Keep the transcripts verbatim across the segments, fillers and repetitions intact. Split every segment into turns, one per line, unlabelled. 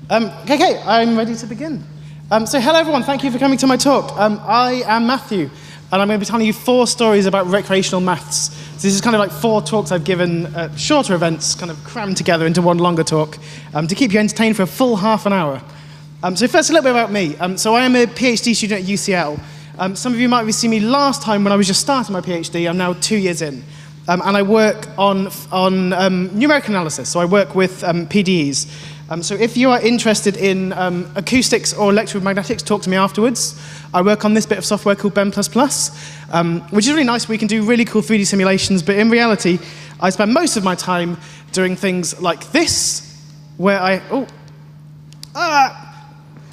Um, okay, I'm ready to begin. Um, so hello everyone, thank you for coming to my talk. Um, I am Matthew, and I'm going to be telling you four stories about recreational maths. So this is kind of like four talks I've given at shorter events, kind of crammed together into one longer talk, um, to keep you entertained for a full half an hour. Um, so first, a little bit about me. Um, so I am a PhD student at U C L. Um, some of you might have seen me last time when I was just starting my PhD. I'm now two years in. Um, and I work on, on um, numeric analysis, so I work with um, P D Es. Um, so if you are interested in um, acoustics or electromagnetics, talk to me afterwards. I work on this bit of software called Ben plus plus, um, which is really nice. We can do really cool three D simulations, but in reality, I spend most of my time doing things like this, where I, oh, ah,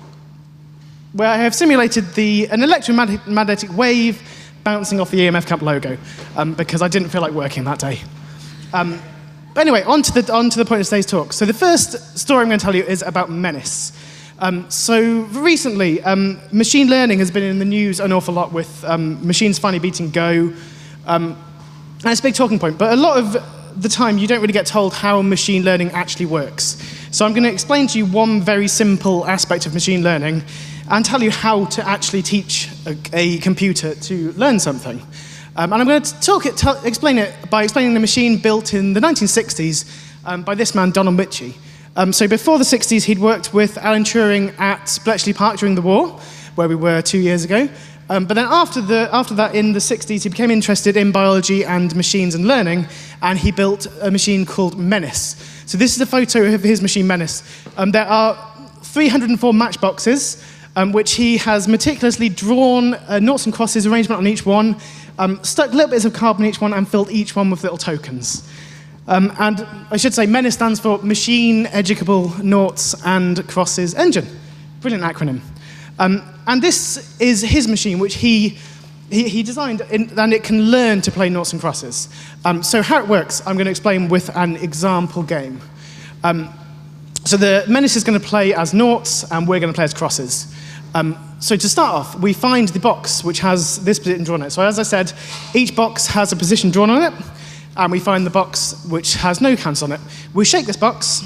where I have simulated the, an electromagnetic wave bouncing off the E M F Camp logo, um, because I didn't feel like working that day. Um, But anyway, on to, the, on to the point of today's talk. So the first story I'm going to tell you is about Menace. Um, so recently, um, machine learning has been in the news an awful lot with um, machines finally beating Go. Um, and it's a big talking point, but a lot of the time you don't really get told how machine learning actually works. So I'm going to explain to you one very simple aspect of machine learning and tell you how to actually teach a, a computer to learn something. Um, and I'm going to talk it, tell, explain it by explaining the machine built in the nineteen sixties um, by this man, Donald Ritchie. Um, so before the sixties, he'd worked with Alan Turing at Bletchley Park during the war, where we were two years ago. Um, but then after, the, after that, in the sixties, he became interested in biology and machines and learning, and he built a machine called Menace. So this is a photo of his machine, Menace. Um, there are three hundred four matchboxes, um, which he has meticulously drawn uh, noughts and crosses arrangement on each one, Um, stuck little bits of carbon in each one and filled each one with little tokens. Um, and I should say Menace stands for Machine Educable Noughts and Crosses Engine. Brilliant acronym. Um, and this is his machine, which he, he, he designed, in, and it can learn to play noughts and crosses. Um, so how it works, I'm going to explain with an example game. Um, so the Menace is going to play as noughts, and we're going to play as crosses. Um, so to start off, we find the box which has this position drawn on it. So as I said, each box has a position drawn on it, and we find the box which has no counts on it. We shake this box,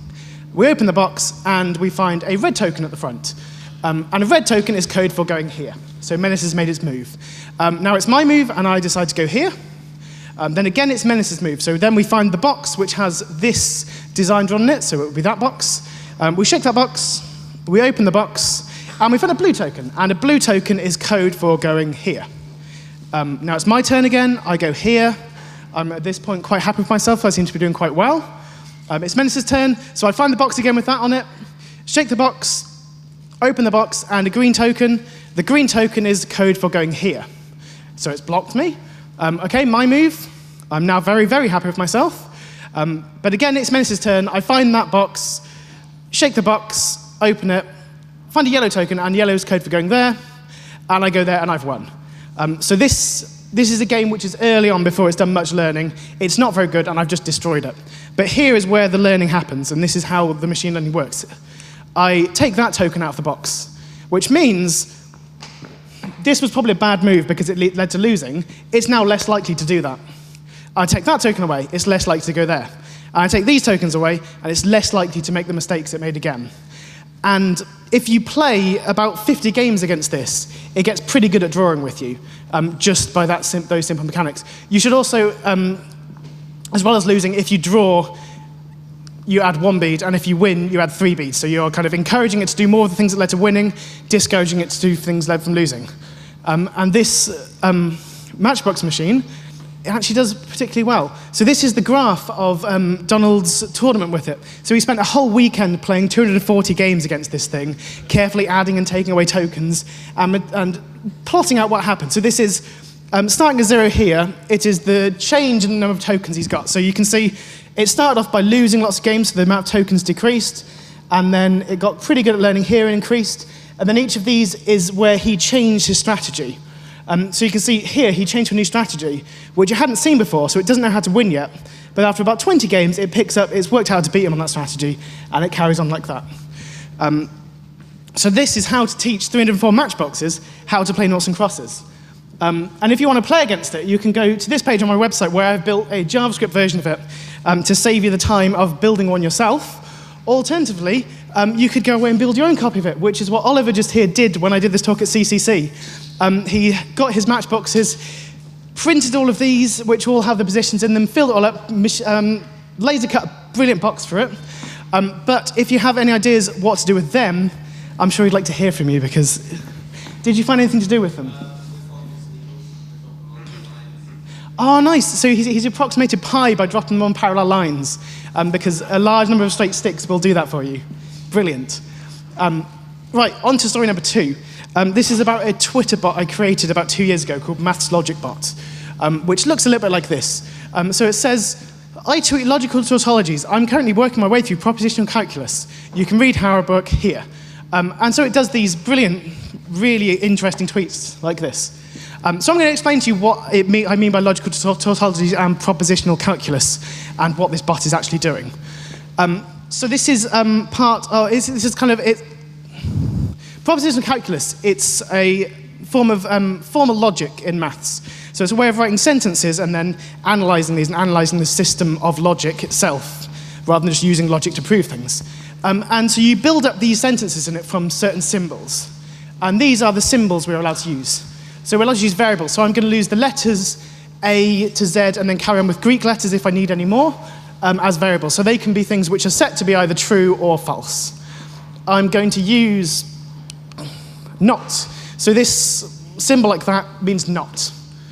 we open the box, and we find a red token at the front. Um, and a red token is code for going here. So Menace has made its move. Um, now it's my move, and I decide to go here. Um, then again, it's Menace's move. So then we find the box which has this design drawn on it, so it would be that box. Um, we shake that box, we open the box, and we find a blue token, and a blue token is code for going here. Um, now it's my turn again, I go here. I'm at this point quite happy with myself, I seem to be doing quite well. Um, it's Menace's turn, so I find the box again with that on it, shake the box, open the box, and a green token. The green token is code for going here. So it's blocked me. Um, okay, my move. I'm now very, very happy with myself. Um, but again, it's Menace's turn, I find that box, shake the box, open it, find a yellow token, and yellow is code for going there, and I go there, and I've won. Um, so this, this is a game which is early on before it's done much learning. It's not very good, and I've just destroyed it. But here is where the learning happens, and this is how the machine learning works. I take that token out of the box, which means this was probably a bad move because it led to losing. It's now less likely to do that. I take that token away, it's less likely to go there. And I take these tokens away, and it's less likely to make the mistakes it made again. And if you play about fifty games against this, it gets pretty good at drawing with you, um, just by that sim those simple mechanics. You should also, um, as well as losing, if you draw, you add one bead, and if you win, you add three beads. So you're kind of encouraging it to do more of the things that led to winning, discouraging it to do things that led from losing. Um, and this um, Matchbox machine, it actually does particularly well. So this is the graph of um, Donald's tournament with it. So he spent a whole weekend playing two hundred forty games against this thing, carefully adding and taking away tokens, um, and plotting out what happened. So this is, um, starting at zero here, it is the change in the number of tokens he's got. So you can see it started off by losing lots of games, so the amount of tokens decreased, and then it got pretty good at learning here and increased, and then each of these is where he changed his strategy. Um, so you can see here, he changed to a new strategy, which you hadn't seen before, so it doesn't know how to win yet. But after about twenty games, it picks up, it's worked out how to beat him on that strategy, and it carries on like that. Um, so this is how to teach three hundred four matchboxes how to play noughts and crosses. Um, and if you want to play against it, you can go to this page on my website where I've built a JavaScript version of it um, to save you the time of building one yourself. Alternatively, um, you could go away and build your own copy of it, which is what Oliver just here did when I did this talk at C C C. Um, he got his matchboxes, printed all of these, which all have the positions in them, filled it all up, um, laser cut a brilliant box for it. Um, but if you have any ideas what to do with them, I'm sure he'd like to hear from you, because did you find anything to do with them? Oh, nice. So he's, he's approximated pi by dropping them on parallel lines, um, because a large number of straight sticks will do that for you. Brilliant. Um, right, on to story number two. Um, this is about a Twitter bot I created about two years ago called Maths Logic Bot, um, which looks a little bit like this. Um, so it says, I tweet logical tautologies. I'm currently working my way through propositional calculus. You can read our book here. Um, and so it does these brilliant, really interesting tweets like this. Um, so I'm going to explain to you what it mean, I mean by logical tautologies and propositional calculus, and what this bot is actually doing. Um, so this is um, part, oh, this is kind of, it, propositional calculus, it's a form of um, formal logic in maths. So it's a way of writing sentences and then analysing these and analysing the system of logic itself, rather than just using logic to prove things. Um, and so you build up these sentences in it from certain symbols. And these are the symbols we're allowed to use. So we're allowed to use variables. So I'm going to use the letters A to Z and then carry on with Greek letters if I need any more um, as variables. So they can be things which are set to be either true or false. I'm going to use not. So this symbol like that means not.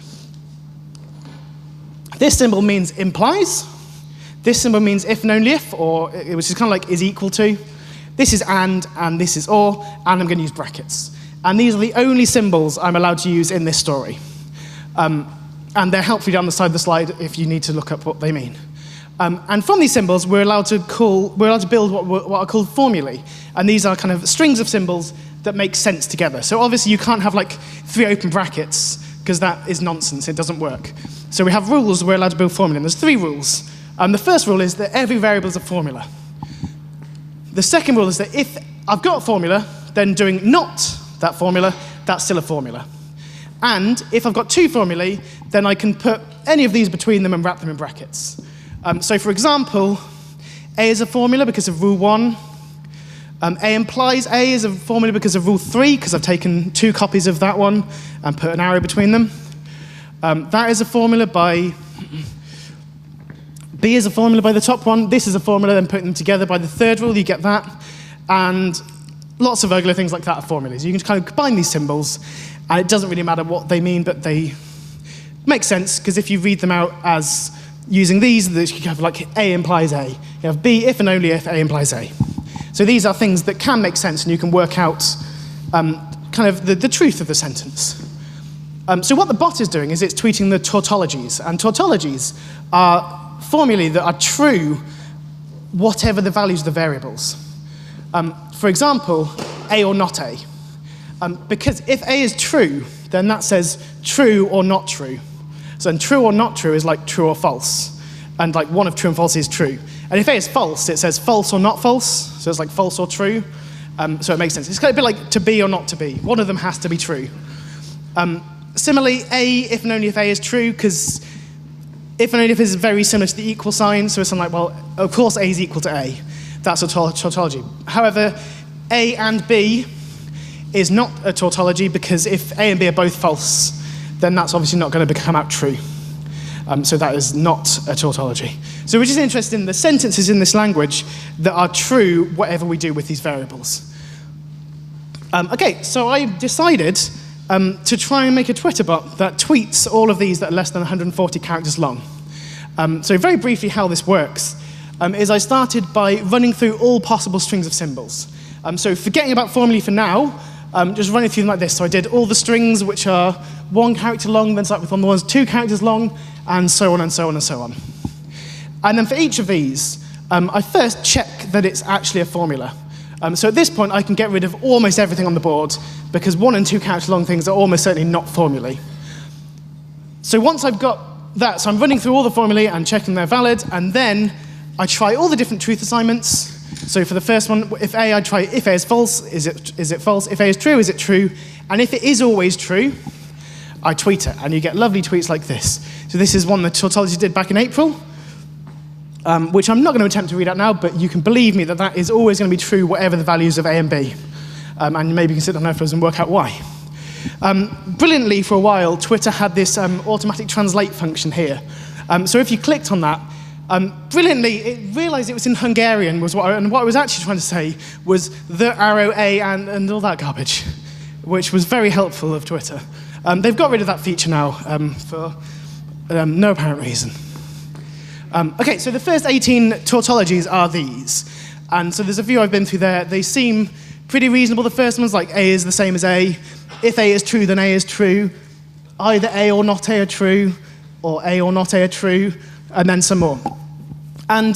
This symbol means implies. This symbol means if and only if, or which is kind of like is equal to. This is and, and this is or, and I'm going to use brackets. And these are the only symbols I'm allowed to use in this story. Um, and they're helpful down the side of the slide if you need to look up what they mean. Um, and from these symbols, we're allowed to call, we're allowed to build what, what are called formulae. And these are kind of strings of symbols that make sense together. So obviously you can't have like three open brackets, because that is nonsense, it doesn't work. So we have rules we're allowed to build formulae, and there's three rules. Um, the first rule is that every variable is a formula. The second rule is that if I've got a formula, then doing not that formula, that's still a formula. And if I've got two formulae, then I can put any of these between them and wrap them in brackets. Um, so for example, A is a formula because of rule one. Um, A implies A is a formula because of rule three, because I've taken two copies of that one and put an arrow between them. Um, that is a formula by, B is a formula by the top one. This is a formula, then putting them together by the third rule, you get that. And lots of regular things like that are formulas. You can kind of combine these symbols, and it doesn't really matter what they mean, but they make sense, because if you read them out as using these, you have like A implies A. You have B if and only if A implies A. So these are things that can make sense, and you can work out um, kind of the, the truth of the sentence. Um, so what the bot is doing is it's tweeting the tautologies, and tautologies are formulae that are true whatever the values of the variables. Um, for example, A or not A. Um, because if A is true, then that says true or not true. So then true or not true is like true or false. And like one of true and false is true. And if A is false, it says false or not false. So it's like false or true. Um, so it makes sense. It's kind of a bit like to be or not to be. One of them has to be true. Um, similarly, A, if and only if A is true, because if and only if is very similar to the equal sign. So it's like, well, of course A is equal to A. That's a tautology. However, A and B is not a tautology, because if A and B are both false, then that's obviously not going to become out true. Um, so that is not a tautology. So which is interesting, the sentences in this language that are true whatever we do with these variables. Um, okay, so I decided um, to try and make a Twitter bot that tweets all of these that are less than one hundred forty characters long. Um, so very briefly how this works um, is I started by running through all possible strings of symbols. Um, so forgetting about formulae for now, um, just running through them like this. So I did all the strings which are one character long, then start with one the ones two characters long, and so on and so on and so on. And then for each of these, um, I first check that it's actually a formula. Um, so at this point, I can get rid of almost everything on the board, because one and two character long things are almost certainly not formulae. So once I've got that, so I'm running through all the formulae and checking they're valid, and then I try all the different truth assignments. So for the first one, if A, I try if A is false, is it, is it false? If A is true, is it true? And if it is always true, I tweet it, and you get lovely tweets like this. So this is one that Tautology did back in April. um, which I'm not going to attempt to read out now, but you can believe me that that is always going to be true whatever the values of A and B. Um, and maybe you can sit down afterwards and work out why. Um, brilliantly, for a while, Twitter had this um, automatic translate function here. Um, so if you clicked on that, um, brilliantly, it realized it was in Hungarian, was what I, and what I was actually trying to say was the arrow A and, and all that garbage, which was very helpful of Twitter. Um, they've got rid of that feature now um, for um, no apparent reason. Um, OK, so the first eighteen tautologies are these. And so there's a few I've been through there. They seem pretty reasonable. The first one's like A is the same as A. If A is true, then A is true. Either A or not A are true, or A or not A are true, and then some more. And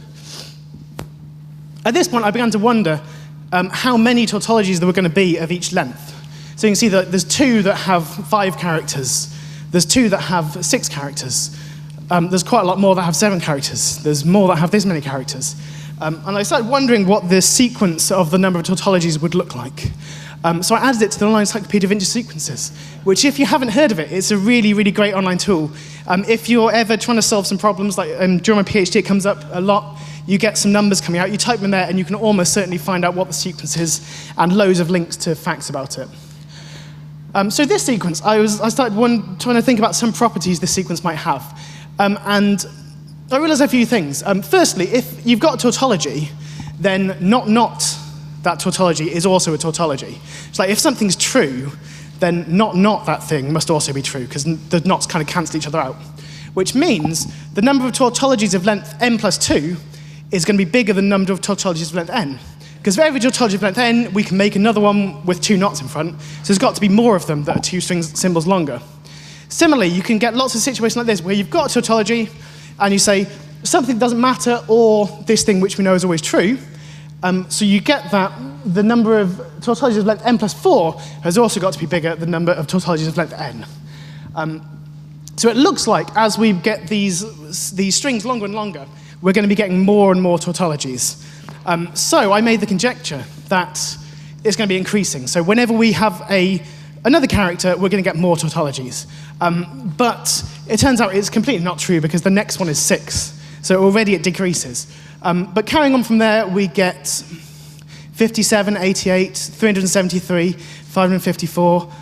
at this point, I began to wonder um, how many tautologies there were going to be of each length. So you can see that there's two that have five characters. There's two that have six characters. Um, there's quite a lot more that have seven characters. There's more that have this many characters. Um, and I started wondering what the sequence of the number of tautologies would look like. Um, so I added it to the Online Encyclopedia of Integer Sequences, which, if you haven't heard of it, it's a really, really great online tool. Um, if you're ever trying to solve some problems, like um, during my PhD, it comes up a lot. You get some numbers coming out, you type them there, and you can almost certainly find out what the sequence is, and loads of links to facts about it. Um, so this sequence, I, was, I started one, trying to think about some properties this sequence might have. Um, and I realized a few things. Um, firstly, if you've got a tautology, then not not that tautology is also a tautology. It's like if something's true, then not not that thing must also be true, because the nots kind of cancel each other out. Which means the number of tautologies of length n plus two is going to be bigger than the number of tautologies of length n. Because for every tautology of length n, we can make another one with two knots in front, so there's got to be more of them that are two strings symbols longer. Similarly, you can get lots of situations like this, where you've got a tautology, and you say, something doesn't matter, or this thing which we know is always true. Um, so you get that the number of tautologies of length n plus four has also got to be bigger than the number of tautologies of length n. Um, so it looks like as we get these, these strings longer and longer, we're going to be getting more and more tautologies. Um, so I made the conjecture that it's going to be increasing. So whenever we have a, another character, we're going to get more tautologies. Um, but it turns out it's completely not true, because the next one is six. So already it decreases. Um, but carrying on from there, we get fifty-seven, eighty-eight, three hundred seventy-three, five hundred fifty-four,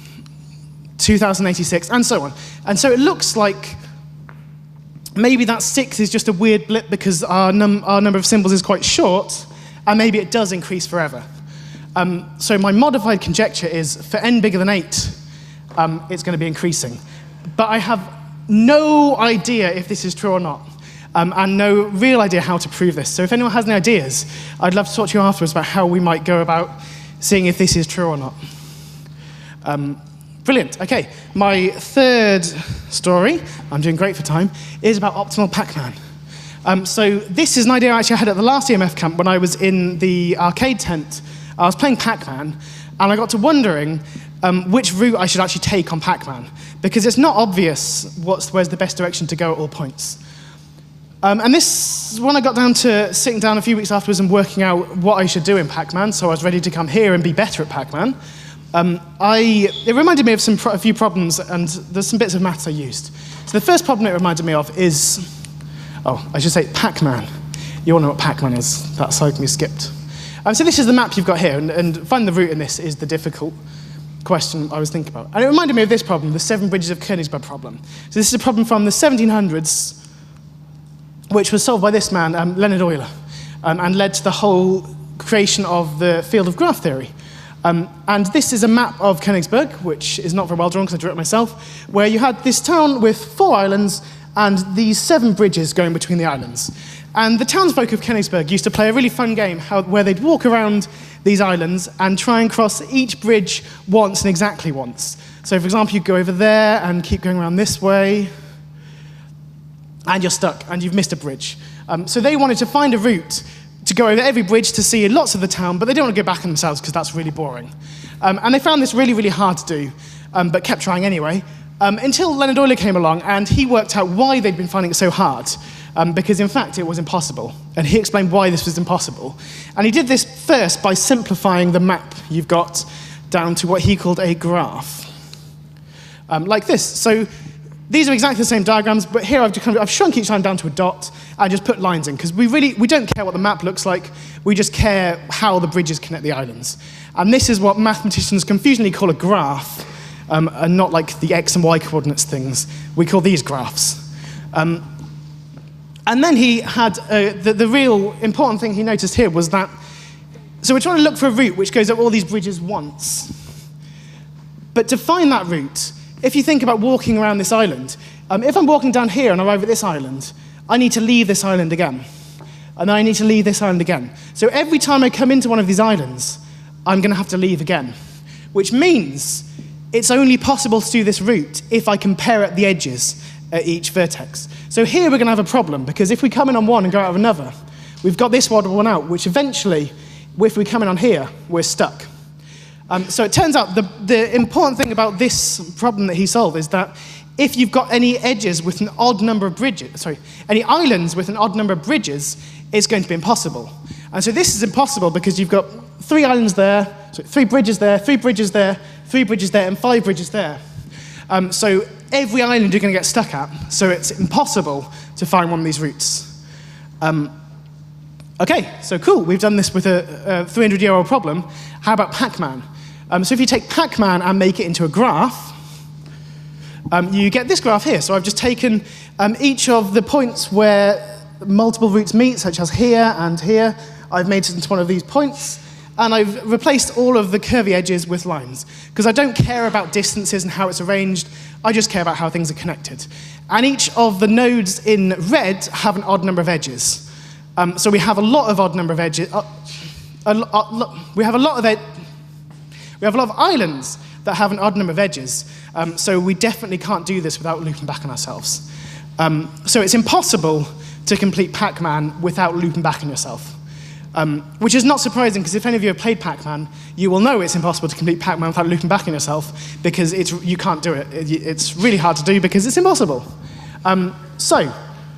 two thousand eighty-six, and so on. And so it looks like maybe that six is just a weird blip because our, num our number of symbols is quite short, and maybe it does increase forever. Um, so my modified conjecture is, for n bigger than eight, um, it's going to be increasing. But I have no idea if this is true or not. Um, and no real idea how to prove this. So if anyone has any ideas, I'd love to talk to you afterwards about how we might go about seeing if this is true or not. Um, brilliant. OK, my third story, I'm doing great for time, is about optimal Pac-Man. Um, so this is an idea I actually had at the last E M F camp when I was in the arcade tent. I was playing Pac-Man, and I got to wondering um, which route I should actually take on Pac-Man, because it's not obvious what's, where's the best direction to go at all points. Um, and this, when I got down to sitting down a few weeks afterwards and working out what I should do in Pac-Man, so I was ready to come here and be better at Pac-Man, um, I, it reminded me of some pro a few problems, and there's some bits of maths I used. So the first problem it reminded me of is, oh, I should say Pac-Man. You all know what Pac-Man is. That side can be skipped. Um, so this is the map you've got here, and, and finding the route in this is the difficult question I was thinking about. And it reminded me of this problem, the Seven Bridges of Königsberg problem. So this is a problem from the seventeen hundreds, which was solved by this man, um, Leonhard Euler, um, and led to the whole creation of the field of graph theory. Um, and this is a map of Königsberg, which is not very well drawn because I drew it myself, where you had this town with four islands and these seven bridges going between the islands. And the townsfolk of Königsberg used to play a really fun game how, where they'd walk around these islands and try and cross each bridge once and exactly once. So for example, you go over there and keep going around this way, and you're stuck, and you've missed a bridge. Um, so they wanted to find a route to go over every bridge to see lots of the town, but they don't want to go back on themselves because that's really boring. Um, and they found this really, really hard to do, um, but kept trying anyway, um, until Leonhard Euler came along, and he worked out why they'd been finding it so hard, um, because in fact it was impossible. And he explained why this was impossible. And he did this first by simplifying the map you've got down to what he called a graph, um, like this. So these are exactly the same diagrams, but here I've, just kind of, I've shrunk each line down to a dot and just put lines in, because we really we don't care what the map looks like, we just care how the bridges connect the islands. And this is what mathematicians confusingly call a graph, um, and not like the x and y coordinates things. We call these graphs. Um, and then he had, uh, the, the real important thing he noticed here was that, so we're trying to look for a route which goes up all these bridges once. But to find that route, if you think about walking around this island, um, if I'm walking down here and arrive at this island, I need to leave this island again. And then I need to leave this island again. So every time I come into one of these islands, I'm going to have to leave again. Which means it's only possible to do this route if I compare at the edges at each vertex. So here we're going to have a problem, because if we come in on one and go out of another, we've got this odd one out, which eventually, if we come in on here, we're stuck. Um, so it turns out the, the important thing about this problem that he solved is that if you've got any edges with an odd number of bridges, sorry, any islands with an odd number of bridges, it's going to be impossible. And so this is impossible because you've got three islands there, so three bridges there, three bridges there, three bridges there, and five bridges there. Um, so every island you're going to get stuck at, so it's impossible to find one of these routes. Um, okay, so cool, we've done this with a three hundred year old problem. How about Pac-Man? Um, so if you take Pac-Man and make it into a graph, um, you get this graph here. So I've just taken um, each of the points where multiple routes meet, such as here and here. I've made it into one of these points, and I've replaced all of the curvy edges with lines, because I don't care about distances and how it's arranged. I just care about how things are connected. And each of the nodes in red have an odd number of edges. Um, so we have a lot of odd number of edges. Uh, a, a, we have a lot of ed We have a lot of islands that have an odd number of edges, um, so we definitely can't do this without looping back on ourselves. Um, so it's impossible to complete Pac-Man without looping back on yourself, um, which is not surprising, because if any of you have played Pac-Man, you will know it's impossible to complete Pac-Man without looping back on yourself, because it's, you can't do it. It's really hard to do because it's impossible. Um, so,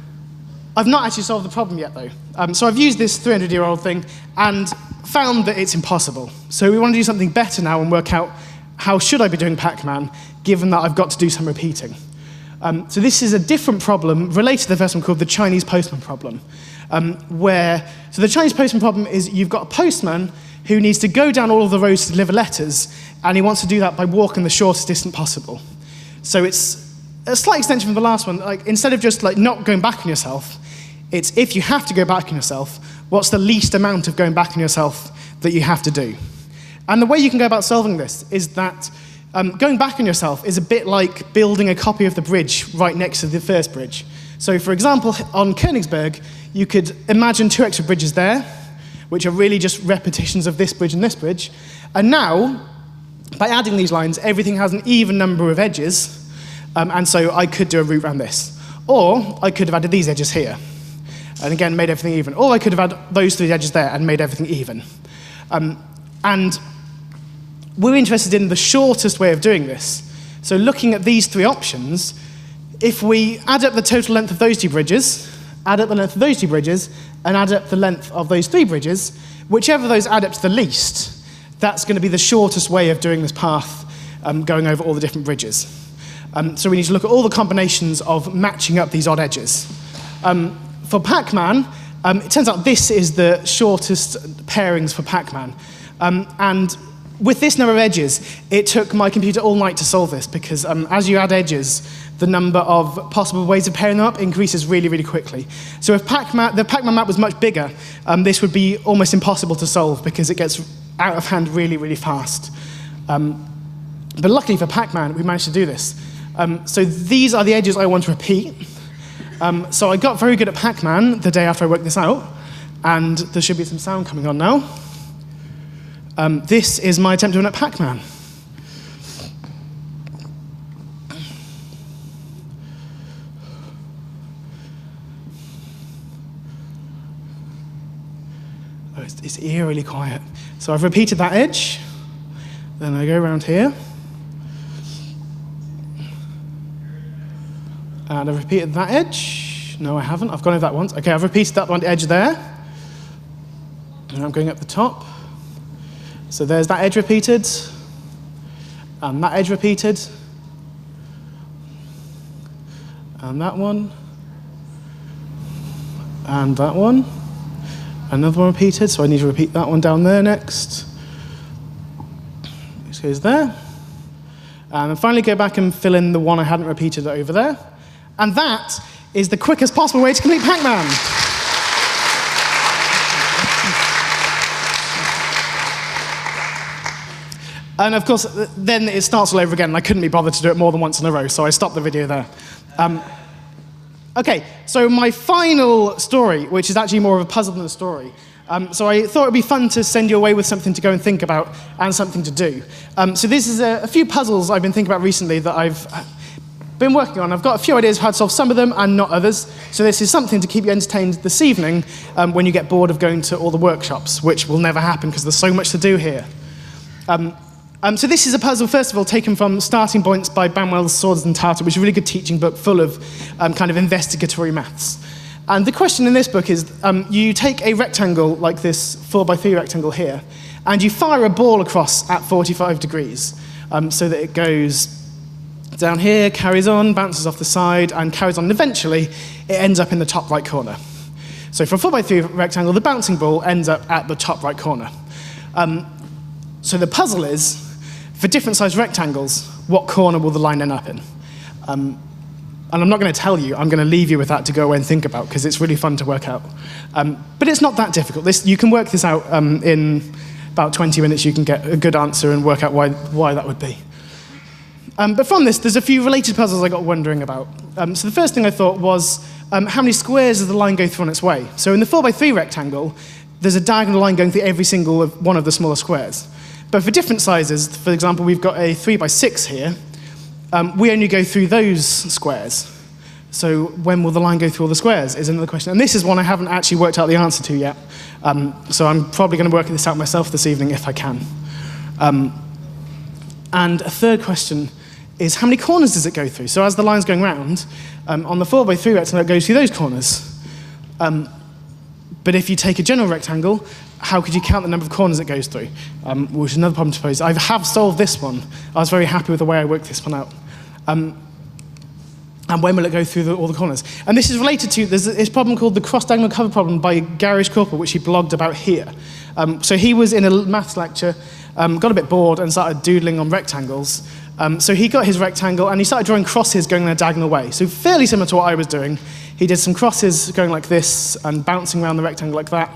I've not actually solved the problem yet, though. Um, so I've used this three hundred year old thing and found that it's impossible. So we want to do something better now and work out how should I be doing Pac-Man, given that I've got to do some repeating. Um, so this is a different problem related to the first one, called the Chinese postman problem, um, where, so the Chinese postman problem is you've got a postman who needs to go down all of the roads to deliver letters, and he wants to do that by walking the shortest distance possible. So it's a slight extension from the last one. Like, instead of just like not going back on yourself, it's if you have to go back on yourself, what's the least amount of going back on yourself that you have to do? And the way you can go about solving this is that um, going back on yourself is a bit like building a copy of the bridge right next to the first bridge. So for example, on Königsberg, you could imagine two extra bridges there, which are really just repetitions of this bridge and this bridge. And now, by adding these lines, everything has an even number of edges, um, and so I could do a route around this. Or I could have added these edges here, and again, made everything even. Or I could have had those three edges there and made everything even. Um, and we're interested in the shortest way of doing this. So looking at these three options, if we add up the total length of those two bridges, add up the length of those two bridges, and add up the length of those three bridges, whichever of those add up to the least, that's going to be the shortest way of doing this path, um, going over all the different bridges. Um, so we need to look at all the combinations of matching up these odd edges. Um, For Pac-Man, um, it turns out this is the shortest pairings for Pac-Man. Um, and with this number of edges, it took my computer all night to solve this, because um, as you add edges, the number of possible ways of pairing them up increases really, really quickly. So if Pac-Man, the Pac-Man map was much bigger, um, this would be almost impossible to solve, because it gets out of hand really, really fast. Um, but luckily for Pac-Man, we managed to do this. Um, so these are the edges I want to repeat. Um, so I got very good at Pac-Man the day after I worked this out, and there should be some sound coming on now. Um, this is my attempt to run at Pac-Man. Oh, it's, it's eerily quiet. So I've repeated that edge, then I go around here, and I've repeated that edge. No, I haven't. I've gone over that once. Okay, I've repeated that one edge there. And I'm going up the top. So there's that edge repeated. And that edge repeated. and that one, and that one. Another one repeated, so I need to repeat that one down there next. This goes there. And then finally go back and fill in the one I hadn't repeated over there. And that is the quickest possible way to complete Pac-Man. And of course, then it starts all over again, and I couldn't be bothered to do it more than once in a row, so I stopped the video there. Um, okay, so my final story, which is actually more of a puzzle than a story. Um, so I thought it would be fun to send you away with something to go and think about and something to do. Um, so this is a, a few puzzles I've been thinking about recently that I've been working on. I've got a few ideas of how to solve some of them and not others. So this is something to keep you entertained this evening um, when you get bored of going to all the workshops, which will never happen because there's so much to do here. Um, Um, so this is a puzzle, first of all, taken from Starting Points by Banwell's Swords and Tartar, which is a really good teaching book full of um, kind of investigatory maths. And the question in this book is, um, you take a rectangle like this four by three rectangle here, and you fire a ball across at forty-five degrees, um, so that it goes down here, carries on, bounces off the side, and carries on. And eventually, it ends up in the top right corner. So for a four by three rectangle, the bouncing ball ends up at the top right corner. Um, so the puzzle is, for different sized rectangles, what corner will the line end up in? Um, and I'm not going to tell you, I'm going to leave you with that to go away and think about, because it's really fun to work out. Um, but it's not that difficult. This, you can work this out um, in about twenty minutes. You can get a good answer and work out why, why that would be. Um, but from this, there's a few related puzzles I got wondering about. Um, so the first thing I thought was, um, how many squares does the line go through on its way? So in the four by three rectangle, there's a diagonal line going through every single of one of the smaller squares. But for different sizes, for example, we've got a three by six here, um, we only go through those squares. So when will the line go through all the squares is another question. And this is one I haven't actually worked out the answer to yet. Um, so I'm probably going to work this out myself this evening if I can. Um, and a third question is, how many corners does it go through? So as the line's going round, um, on the four by three rectangle, it goes through those corners. Um, but if you take a general rectangle, how could you count the number of corners it goes through? Um, which is another problem to pose. I have solved this one. I was very happy with the way I worked this one out. Um, and when will it go through the, all the corners? And this is related to, there's this problem called the cross-diagonal cover problem by Garish Corporal, which he blogged about here. Um, so he was in a maths lecture, um, got a bit bored and started doodling on rectangles. Um, so he got his rectangle and he started drawing crosses going in a diagonal way. So fairly similar to what I was doing. He did some crosses going like this and bouncing around the rectangle like that,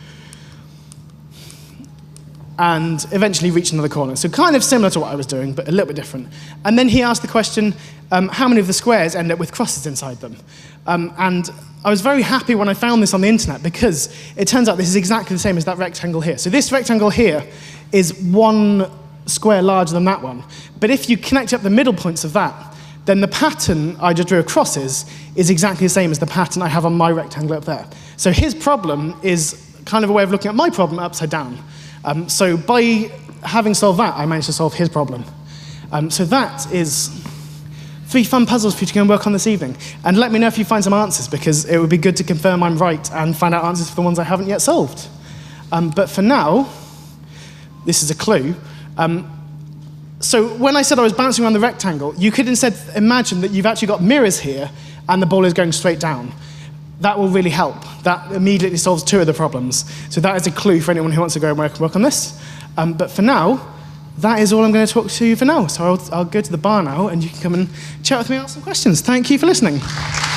and eventually reached another corner. So kind of similar to what I was doing, but a little bit different. And then he asked the question, um, how many of the squares end up with crosses inside them? Um, and I was very happy when I found this on the internet, because it turns out this is exactly the same as that rectangle here. So this rectangle here is one square larger than that one. But if you connect up the middle points of that, then the pattern I just drew across is, is exactly the same as the pattern I have on my rectangle up there. So his problem is kind of a way of looking at my problem upside down. Um, so by having solved that, I managed to solve his problem. Um, so that is three fun puzzles for you to go and work on this evening. And let me know if you find some answers, because it would be good to confirm I'm right and find out answers for the ones I haven't yet solved. Um, but for now, this is a clue. Um, so when I said I was bouncing around the rectangle, you could instead imagine that you've actually got mirrors here and the ball is going straight down. That will really help. That immediately solves two of the problems. So that is a clue for anyone who wants to go and work, work on this. Um, but for now, that is all I'm going to talk to you for now. So I'll, I'll go to the bar now, and you can come and chat with me and ask some questions. Thank you for listening.